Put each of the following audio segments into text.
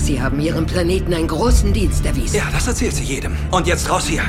Sie haben Ihrem Planeten einen großen Dienst erwiesen. Ja, das erzählt sie jedem. Und jetzt raus hier.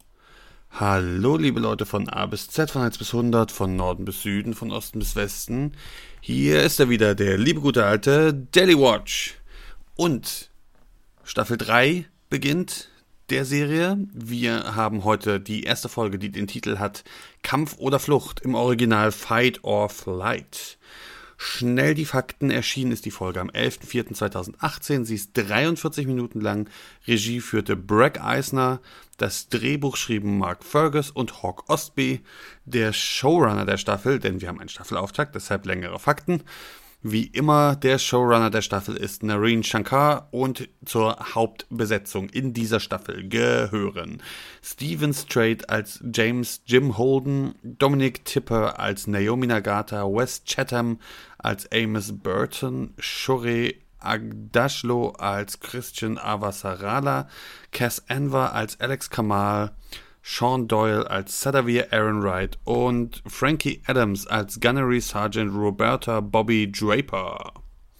Hallo liebe Leute von A bis Z, von 1 bis 100, von Norden bis Süden, von Osten bis Westen. Hier ist er wieder, der liebe gute alte Daily Watch. Und Staffel 3 beginnt der Serie. Wir haben heute die erste Folge, die den Titel hat Kampf oder Flucht, im Original Fight or Flight. Schnell die Fakten, erschienen ist die Folge am 11.04.2018. Sie ist 43 Minuten lang. Regie führte Bregg Eisner. Das Drehbuch schrieben Mark Fergus und Hawk Ostby. Der Showrunner der Staffel, denn wir haben einen Staffelauftakt, deshalb längere Fakten. Wie immer, der Showrunner der Staffel ist Nareen Shankar und zur Hauptbesetzung in dieser Staffel gehören Steven Strait als James Jim Holden, Dominic Tipper als Naomi Nagata, Wes Chatham als Amos Burton, Shohreh Aghdashloo als Christian Avasarala, Cass Anwar als Alex Kamal, Sean Doyle als Sadavir Ehrenreich und Frankie Adams als Gunnery Sergeant Roberta Bobby Draper.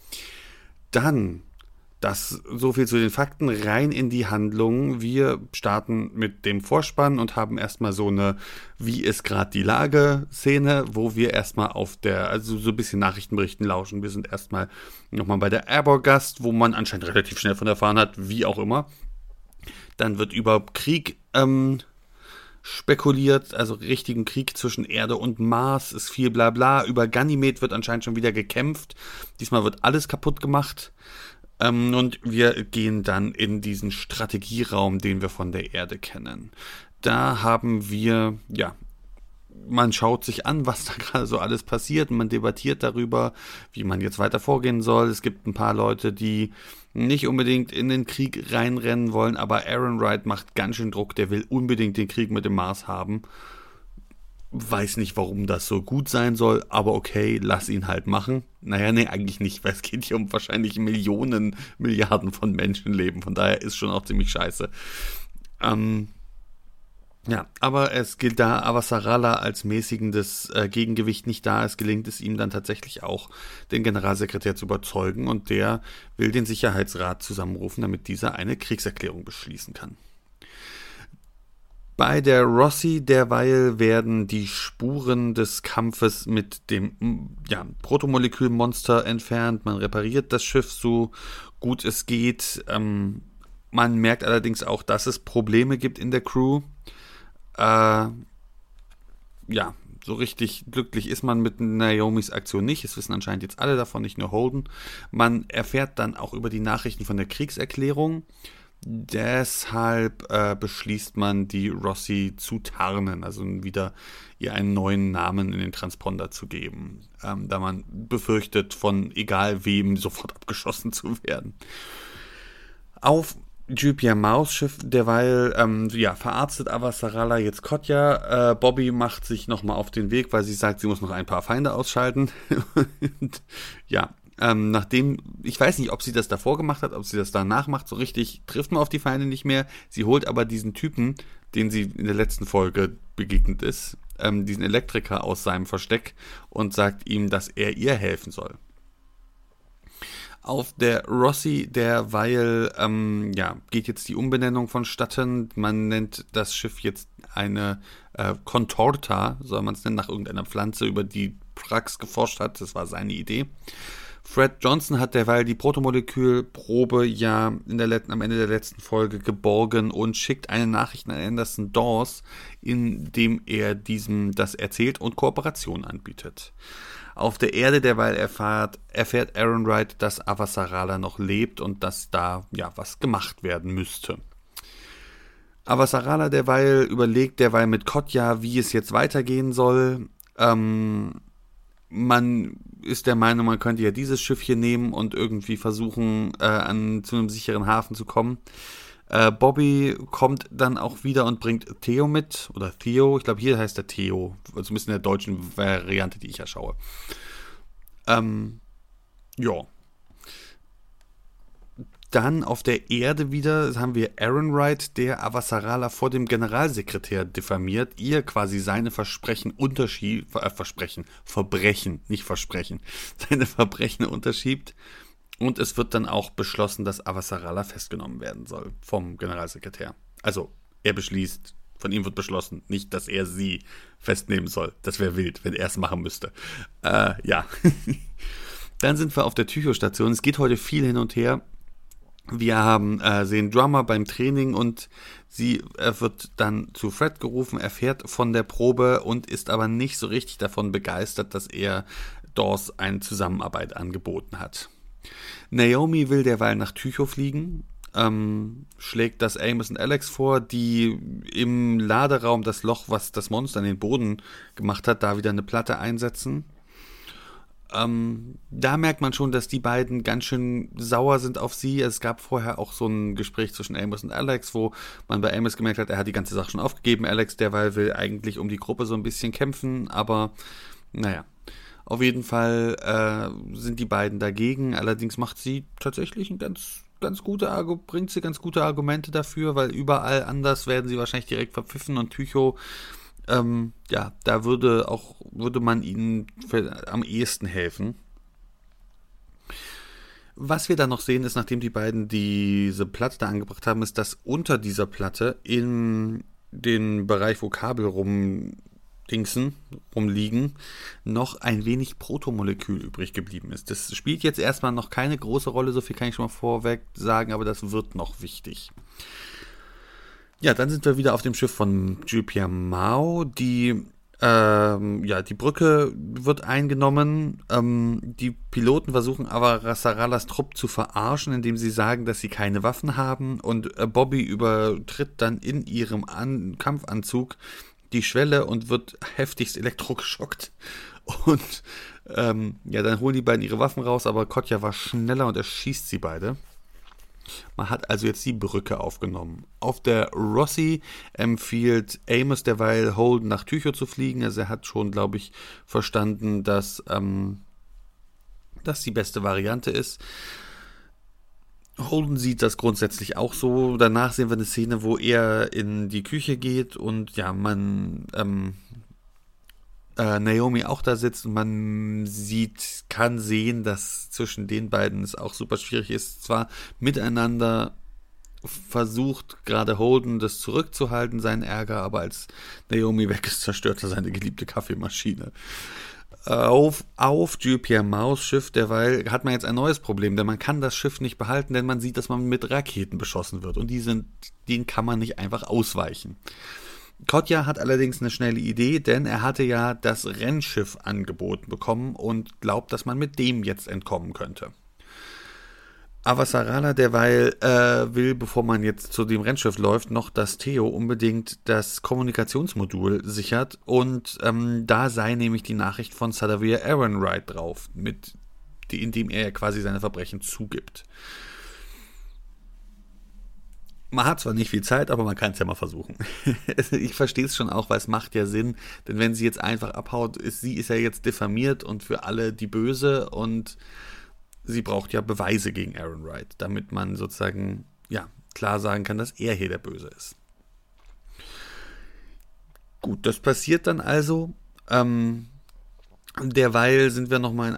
Dann, das so viel zu den Fakten, rein in die Handlung. Wir starten mit dem Vorspann und haben erstmal so eine Wie ist gerade die Lage-Szene, wo wir erstmal also so ein bisschen Nachrichtenberichten lauschen. Wir sind erstmal nochmal bei der Arbogast, wo man anscheinend relativ schnell von erfahren hat, wie auch immer. Dann wird über Krieg spekuliert, also richtigen Krieg zwischen Erde und Mars, ist viel Blabla. Über Ganymed wird anscheinend schon wieder gekämpft. Diesmal wird alles kaputt gemacht. Und wir gehen dann in diesen Strategieraum, den wir von der Erde kennen. Da haben wir, man schaut sich an, was da gerade so alles passiert. Man debattiert darüber, wie man jetzt weiter vorgehen soll. Es gibt ein paar Leute, die nicht unbedingt in den Krieg reinrennen wollen, aber Ehrenreich macht ganz schön Druck. Der will unbedingt den Krieg mit dem Mars haben. Weiß nicht, warum das so gut sein soll, aber okay, lass ihn halt machen. Naja, nee, eigentlich nicht, weil es geht hier um wahrscheinlich Millionen, Milliarden von Menschenleben. Von daher ist schon auch ziemlich scheiße. Aber es gilt da Avasarala als mäßigendes Gegengewicht nicht da. Es gelingt es ihm dann tatsächlich auch, den Generalsekretär zu überzeugen, und der will den Sicherheitsrat zusammenrufen, damit dieser eine Kriegserklärung beschließen kann. Bei der Rossi derweil werden die Spuren des Kampfes mit dem Protomolekülmonster entfernt. Man repariert das Schiff so gut es geht. Man merkt allerdings auch, dass es Probleme gibt in der Crew. So richtig glücklich ist man mit Naomis Aktion nicht. Es wissen anscheinend jetzt alle davon, nicht nur Holden. Man erfährt dann auch über die Nachrichten von der Kriegserklärung. Deshalb beschließt man, die Rossi zu tarnen, also wieder ihr einen neuen Namen in den Transponder zu geben, da man befürchtet, von egal wem sofort abgeschossen zu werden. Auf Jupiter Maus Schiff derweil verarztet Avasarala jetzt Kotja. Bobby macht sich nochmal auf den Weg, weil sie sagt, sie muss noch ein paar Feinde ausschalten. Und, nachdem, ich weiß nicht, ob sie das davor gemacht hat, ob sie das danach macht, so richtig trifft man auf die Feinde nicht mehr. Sie holt aber diesen Typen, den sie in der letzten Folge begegnet ist, diesen Elektriker aus seinem Versteck, und sagt ihm, dass er ihr helfen soll. Auf der Rossi derweil geht jetzt die Umbenennung vonstatten. Man nennt das Schiff jetzt eine Contorta, soll man es nennen, nach irgendeiner Pflanze, über die Prax geforscht hat. Das war seine Idee. Fred Johnson hat derweil die Protomolekülprobe am Ende der letzten Folge geborgen und schickt eine Nachricht an Anderson Dawes, in dem er diesem das erzählt und Kooperation anbietet. Auf der Erde derweil erfährt Ehrenreich, dass Avasarala noch lebt und dass da was gemacht werden müsste. Avasarala derweil überlegt mit Kotja, wie es jetzt weitergehen soll. Man ist der Meinung, man könnte ja dieses Schiff hier nehmen und irgendwie versuchen, zu einem sicheren Hafen zu kommen. Bobby kommt dann auch wieder und bringt Theo mit, oder Theo, ich glaube hier heißt er Theo, also ein bisschen in der deutschen Variante, die ich ja schaue. Dann auf der Erde wieder haben wir Ehrenreich, der Avasarala vor dem Generalsekretär diffamiert, ihr quasi seine Verbrechen unterschiebt, Und es wird dann auch beschlossen, dass Avasarala festgenommen werden soll vom Generalsekretär. Also er beschließt, von ihm wird beschlossen, nicht, dass er sie festnehmen soll. Das wäre wild, wenn er es machen müsste. Ja. Dann sind wir auf der Tycho-Station. Es geht heute viel hin und her. Wir sehen Drummer beim Training und er wird dann zu Fred gerufen, erfährt von der Probe und ist aber nicht so richtig davon begeistert, dass er Dawes eine Zusammenarbeit angeboten hat. Naomi will derweil nach Tycho fliegen, schlägt das Amos und Alex vor, die im Laderaum das Loch, was das Monster in den Boden gemacht hat, da wieder eine Platte einsetzen. Da merkt man schon, dass die beiden ganz schön sauer sind auf sie. Es gab vorher auch so ein Gespräch zwischen Amos und Alex, wo man bei Amos gemerkt hat, er hat die ganze Sache schon aufgegeben. Alex derweil will eigentlich um die Gruppe so ein bisschen kämpfen, aber naja. Auf jeden Fall sind die beiden dagegen. Allerdings macht sie tatsächlich bringt sie ganz gute Argumente dafür, weil überall anders werden sie wahrscheinlich direkt verpfiffen und Tycho, da würde man ihnen am ehesten helfen. Was wir dann noch sehen, ist, nachdem die beiden diese Platte da angebracht haben, ist, dass unter dieser Platte in den Bereich, wo Kabel rumliegen, noch ein wenig Protomolekül übrig geblieben ist. Das spielt jetzt erstmal noch keine große Rolle, so viel kann ich schon mal vorweg sagen, aber das wird noch wichtig. Ja, dann sind wir wieder auf dem Schiff von Jules-Pierre Mao. Die Brücke wird eingenommen. Die Piloten versuchen aber Saralas Trupp zu verarschen, indem sie sagen, dass sie keine Waffen haben. Und Bobby übertritt dann in ihrem Kampfanzug die Schwelle und wird heftigst elektrogeschockt. Und dann holen die beiden ihre Waffen raus, aber Kotja war schneller und erschießt sie beide. Man hat also jetzt die Brücke aufgenommen. Auf der Rossi empfiehlt Amos derweil Holden nach Tycho zu fliegen. Also er hat schon, glaube ich, verstanden, dass das die beste Variante ist. Holden sieht das grundsätzlich auch so. Danach sehen wir eine Szene, wo er in die Küche geht und Naomi auch da sitzt und man kann sehen, dass zwischen den beiden es auch super schwierig ist. Zwar miteinander versucht gerade Holden das zurückzuhalten, seinen Ärger, aber als Naomi weg ist, zerstört er seine geliebte Kaffeemaschine. Auf Jules-Pierre Maus Schiff derweil hat man jetzt ein neues Problem, denn man kann das Schiff nicht behalten, denn man sieht, dass man mit Raketen beschossen wird und denen kann man nicht einfach ausweichen. Kotja hat allerdings eine schnelle Idee, denn er hatte ja das Rennschiff angeboten bekommen und glaubt, dass man mit dem jetzt entkommen könnte. Avasarala derweil will, bevor man jetzt zu dem Rennschiff läuft, noch, dass Theo unbedingt das Kommunikationsmodul sichert und da sei nämlich die Nachricht von Sadavir Ehrenreich drauf, in dem er quasi seine Verbrechen zugibt. Man hat zwar nicht viel Zeit, aber man kann es ja mal versuchen. Ich verstehe es schon auch, weil es macht ja Sinn, denn wenn sie jetzt einfach abhaut, sie ist ja jetzt diffamiert und für alle die Böse und sie braucht ja Beweise gegen Ehrenreich, damit man sozusagen klar sagen kann, dass er hier der Böse ist. Gut, das passiert dann also. Derweil sind wir nochmal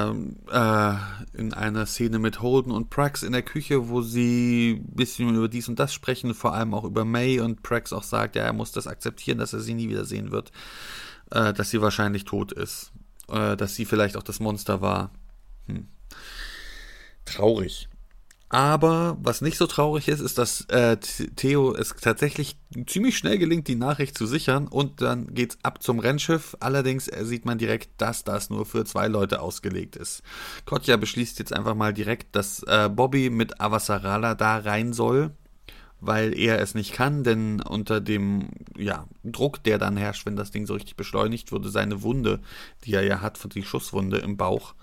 in einer Szene mit Holden und Prax in der Küche, wo sie ein bisschen über dies und das sprechen, vor allem auch über May, und Prax auch sagt, ja, er muss das akzeptieren, dass er sie nie wieder sehen wird, dass sie wahrscheinlich tot ist, dass sie vielleicht auch das Monster war. Traurig. Aber was nicht so traurig ist, dass Theo es tatsächlich ziemlich schnell gelingt, die Nachricht zu sichern und dann geht's ab zum Rennschiff. Allerdings sieht man direkt, dass das nur für 2 Leute ausgelegt ist. Kotja beschließt jetzt einfach mal direkt, dass Bobby mit Avasarala da rein soll, weil er es nicht kann, denn unter dem Druck, der dann herrscht, wenn das Ding so richtig beschleunigt, würde seine Wunde, die er ja hat, die Schusswunde im Bauch,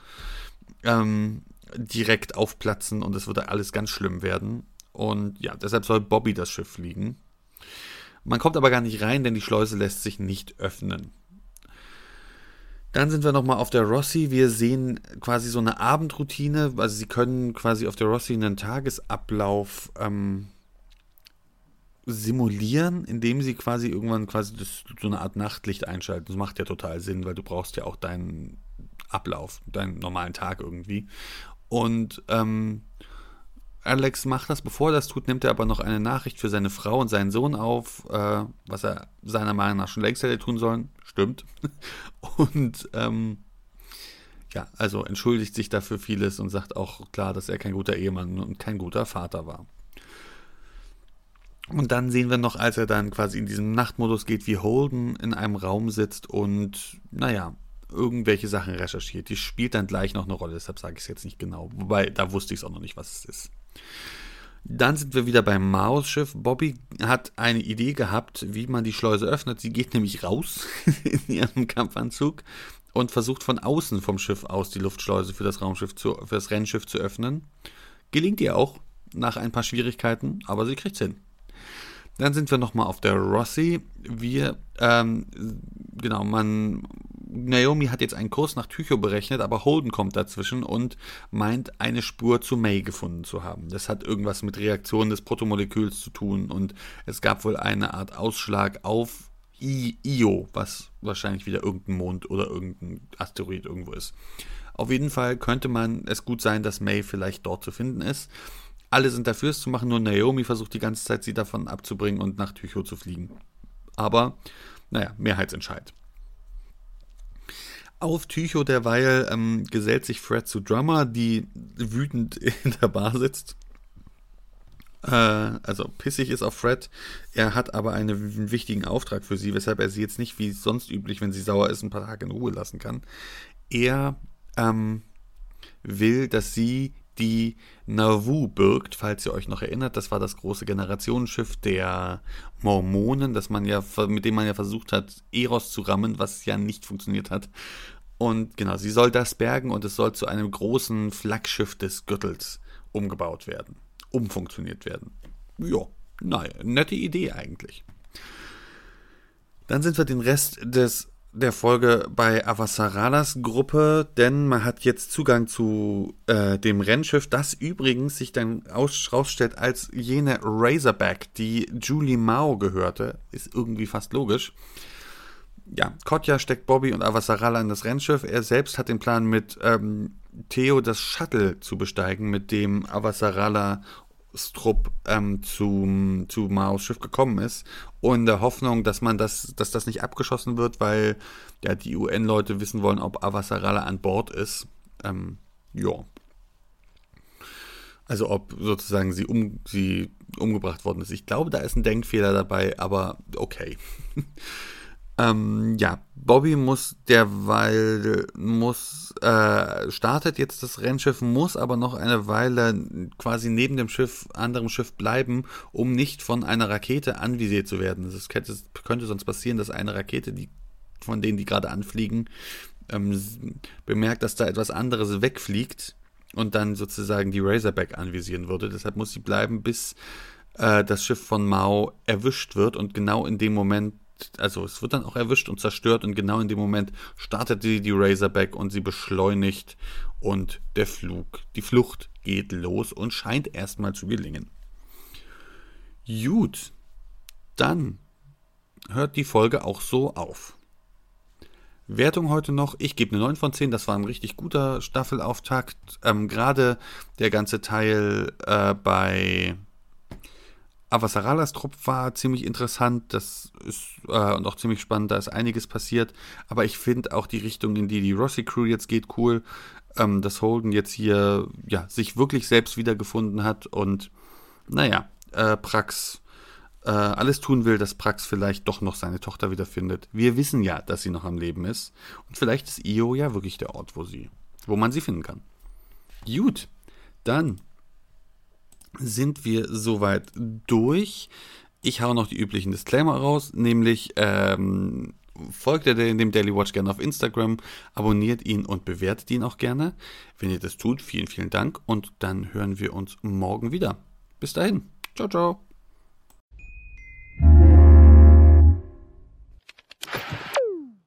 direkt aufplatzen und es würde alles ganz schlimm werden. Und deshalb soll Bobby das Schiff fliegen. Man kommt aber gar nicht rein, denn die Schleuse lässt sich nicht öffnen. Dann sind wir nochmal auf der Rossi. Wir sehen quasi so eine Abendroutine. Also sie können quasi auf der Rossi einen Tagesablauf simulieren, indem sie quasi irgendwann so eine Art Nachtlicht einschalten. Das macht ja total Sinn, weil du brauchst ja auch deinen Ablauf, deinen normalen Tag irgendwie. Und Alex macht das, bevor er das tut, nimmt er aber noch eine Nachricht für seine Frau und seinen Sohn auf, was er seiner Meinung nach schon längst hätte tun sollen. Stimmt. Und also entschuldigt sich dafür vieles und sagt auch klar, dass er kein guter Ehemann und kein guter Vater war. Und dann sehen wir noch, als er dann quasi in diesem Nachtmodus geht, wie Holden in einem Raum sitzt und, irgendwelche Sachen recherchiert. Die spielt dann gleich noch eine Rolle, deshalb sage ich es jetzt nicht genau. Wobei, da wusste ich es auch noch nicht, was es ist. Dann sind wir wieder beim Maos Schiff. Bobby hat eine Idee gehabt, wie man die Schleuse öffnet. Sie geht nämlich raus in ihrem Kampfanzug und versucht von außen vom Schiff aus die Luftschleuse für das Rennschiff zu öffnen. Gelingt ihr auch nach ein paar Schwierigkeiten, aber sie kriegt's hin. Dann sind wir nochmal auf der Rossi. Naomi hat jetzt einen Kurs nach Tycho berechnet, aber Holden kommt dazwischen und meint, eine Spur zu May gefunden zu haben. Das hat irgendwas mit Reaktionen des Protomoleküls zu tun und es gab wohl eine Art Ausschlag auf Io, was wahrscheinlich wieder irgendein Mond oder irgendein Asteroid irgendwo ist. Auf jeden Fall könnte es gut sein, dass May vielleicht dort zu finden ist. Alle sind dafür, es zu machen, nur Naomi versucht die ganze Zeit, sie davon abzubringen und nach Tycho zu fliegen. Aber, Mehrheitsentscheid. Auf Tycho derweil gesellt sich Fred zu Drummer, die wütend in der Bar sitzt. Also pissig ist auf Fred. Er hat aber einen wichtigen Auftrag für sie, weshalb er sie jetzt nicht, wie sonst üblich, wenn sie sauer ist, ein paar Tage in Ruhe lassen kann. Er will, dass sie die Nauvoo birgt, falls ihr euch noch erinnert. Das war das große Generationsschiff der Mormonen, mit dem man ja versucht hat, Eros zu rammen, was ja nicht funktioniert hat. Und genau, sie soll das bergen und es soll zu einem großen Flaggschiff des Gürtels umfunktioniert werden. Ja, nette Idee eigentlich. Dann sind wir den Rest der Folge bei Avasaralas Gruppe, denn man hat jetzt Zugang zu dem Rennschiff, das übrigens sich dann rausstellt als jene Razorback, die Julie Mao gehörte. Ist irgendwie fast logisch. Ja, Kotja steckt Bobby und Avasarala in das Rennschiff. Er selbst hat den Plan, mit Theo das Shuttle zu besteigen, mit dem Avasarala Strupp zu Maos Schiff gekommen ist, und in der Hoffnung, dass das nicht abgeschossen wird, weil die UN-Leute wissen wollen, ob Avasarala an Bord ist. Also ob sozusagen sie umgebracht worden ist. Ich glaube, da ist ein Denkfehler dabei, aber okay. Bobby startet jetzt das Rennschiff, muss aber noch eine Weile quasi neben dem anderem Schiff bleiben, um nicht von einer Rakete anvisiert zu werden. Es könnte sonst passieren, dass eine Rakete, von denen die gerade anfliegen, bemerkt, dass da etwas anderes wegfliegt und dann sozusagen die Razorback anvisieren würde. Deshalb muss sie bleiben, bis das Schiff von Mao erwischt wird, und genau in dem Moment, also es wird dann auch erwischt und zerstört, und genau in dem Moment startet die Razorback und sie beschleunigt und die Flucht geht los und scheint erstmal zu gelingen. Gut, dann hört die Folge auch so auf. Wertung heute noch, ich gebe eine 9 von 10, das war ein richtig guter Staffelauftakt. Gerade der ganze Teil bei Avasaralas Trupp war ziemlich interessant, das ist und auch ziemlich spannend, da ist einiges passiert, aber ich finde auch die Richtung, in die Rossi Crew jetzt geht, cool, dass Holden jetzt hier sich wirklich selbst wiedergefunden hat und Prax alles tun will, dass Prax vielleicht doch noch seine Tochter wiederfindet. Wir wissen ja, dass sie noch am Leben ist, und vielleicht ist Io ja wirklich der Ort, wo man sie finden kann. Gut, dann sind wir soweit durch. Ich hau noch die üblichen Disclaimer raus, nämlich folgt dem Daily Watch gerne auf Instagram, abonniert ihn und bewertet ihn auch gerne. Wenn ihr das tut, vielen, vielen Dank, und dann hören wir uns morgen wieder. Bis dahin. Ciao, ciao.